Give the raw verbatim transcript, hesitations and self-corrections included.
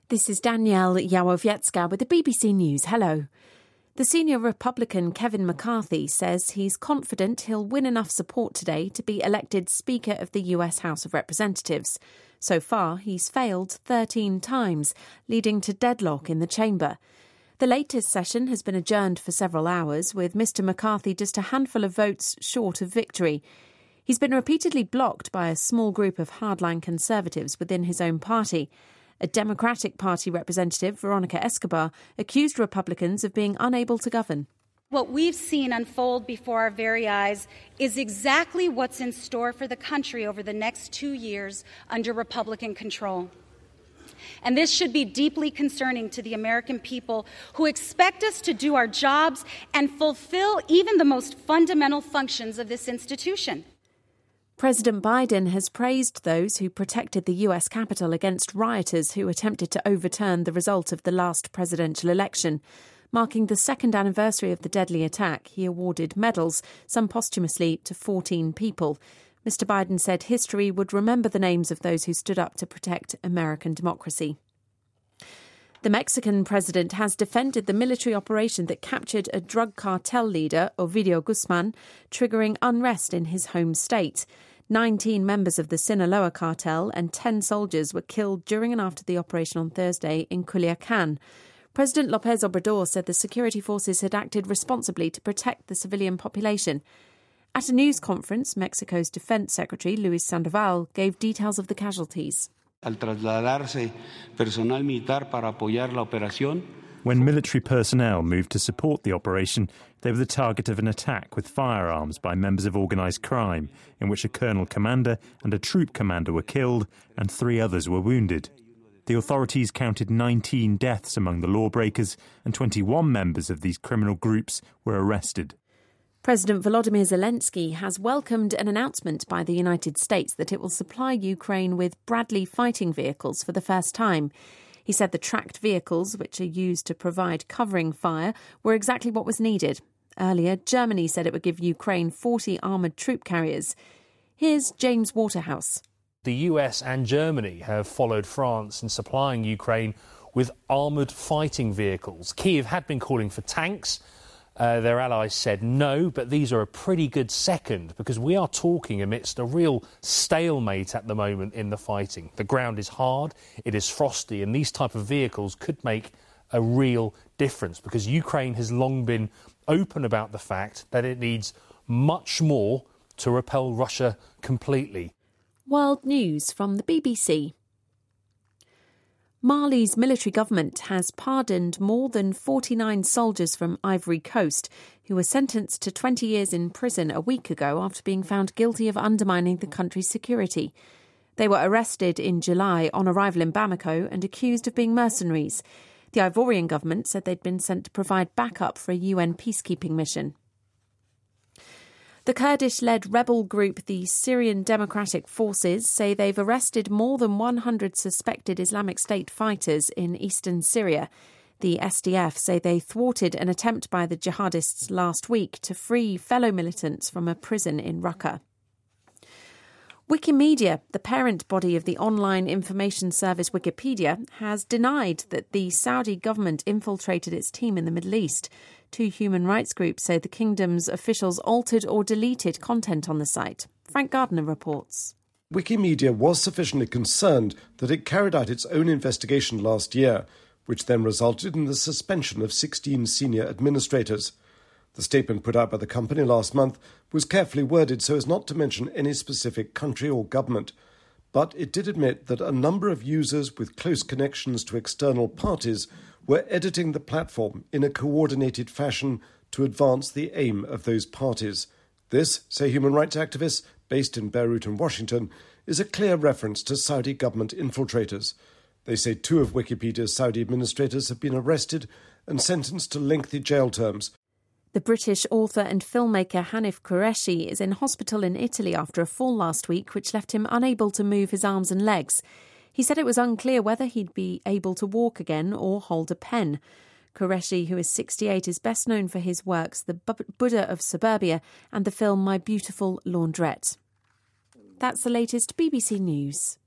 This is Danielle Yawowiecka with the B B C News. Hello. The senior Republican Kevin McCarthy says he's confident he'll win enough support today to be elected Speaker of the U S House of Representatives. So far, he's failed thirteen times, leading to deadlock in the chamber. The latest session has been adjourned for several hours, with Mr McCarthy just a handful of votes short of victory. He's been repeatedly blocked by a small group of hardline Conservatives within his own party. A Democratic Party representative, Veronica Escobar, accused Republicans of being unable to govern. What we've seen unfold before our very eyes is exactly what's in store for the country over the next two years under Republican control. And this should be deeply concerning to the American people who expect us to do our jobs and fulfill even the most fundamental functions of this institution. President Biden has praised those who protected the U S Capitol against rioters who attempted to overturn the result of the last presidential election. Marking the second anniversary of the deadly attack, he awarded medals, some posthumously, to fourteen people. Mister Biden said history would remember the names of those who stood up to protect American democracy. The Mexican president has defended the military operation that captured a drug cartel leader, Ovidio Guzman, triggering unrest in his home state. Nineteen members of the Sinaloa cartel and ten soldiers were killed during and after the operation on Thursday in Culiacan. President López Obrador said the security forces had acted responsibly to protect the civilian population. At a news conference, Mexico's Defense Secretary, Luis Sandoval, gave details of the casualties. Al trasladarse personal militar para apoyar la operación. When military personnel moved to support the operation, they were the target of an attack with firearms by members of organised crime, in which a colonel commander and a troop commander were killed and three others were wounded. The authorities counted nineteen deaths among the lawbreakers, and twenty-one members of these criminal groups were arrested. President Volodymyr Zelensky has welcomed an announcement by the United States that it will supply Ukraine with Bradley fighting vehicles for the first time. He said the tracked vehicles, which are used to provide covering fire, were exactly what was needed. Earlier, Germany said it would give Ukraine forty armoured troop carriers. Here's James Waterhouse. The U S and Germany have followed France in supplying Ukraine with armoured fighting vehicles. Kyiv had been calling for tanks. Uh, their allies said no, but these are a pretty good second because we are talking amidst a real stalemate at the moment in the fighting. The ground is hard, it is frosty, and these type of vehicles could make a real difference because Ukraine has long been open about the fact that it needs much more to repel Russia completely. World News from the B B C. Mali's military government has pardoned more than forty-nine soldiers from Ivory Coast who were sentenced to twenty years in prison a week ago after being found guilty of undermining the country's security. They were arrested in July on arrival in Bamako and accused of being mercenaries. The Ivorian government said they'd been sent to provide backup for a U N peacekeeping mission. The Kurdish-led rebel group, the Syrian Democratic Forces, say they've arrested more than one hundred suspected Islamic State fighters in eastern Syria. The S D F say they thwarted an attempt by the jihadists last week to free fellow militants from a prison in Raqqa. Wikimedia, the parent body of the online information service Wikipedia, has denied that the Saudi government infiltrated its team in the Middle East. Two human rights groups say the kingdom's officials altered or deleted content on the site. Frank Gardner reports. Wikimedia was sufficiently concerned that it carried out its own investigation last year, which then resulted in the suspension of sixteen senior administrators. The statement put out by the company last month was carefully worded so as not to mention any specific country or government, but it did admit that a number of users with close connections to external parties were editing the platform in a coordinated fashion to advance the aim of those parties. This, say human rights activists based in Beirut and Washington, is a clear reference to Saudi government infiltrators. They say two of Wikipedia's Saudi administrators have been arrested and sentenced to lengthy jail terms. The British author and filmmaker Hanif Kureishi is in hospital in Italy after a fall last week which left him unable to move his arms and legs. He said it was unclear whether he'd be able to walk again or hold a pen. Kureishi, who is sixty-eight, is best known for his works The Buddha of Suburbia and the film My Beautiful Laundrette. That's the latest B B C News.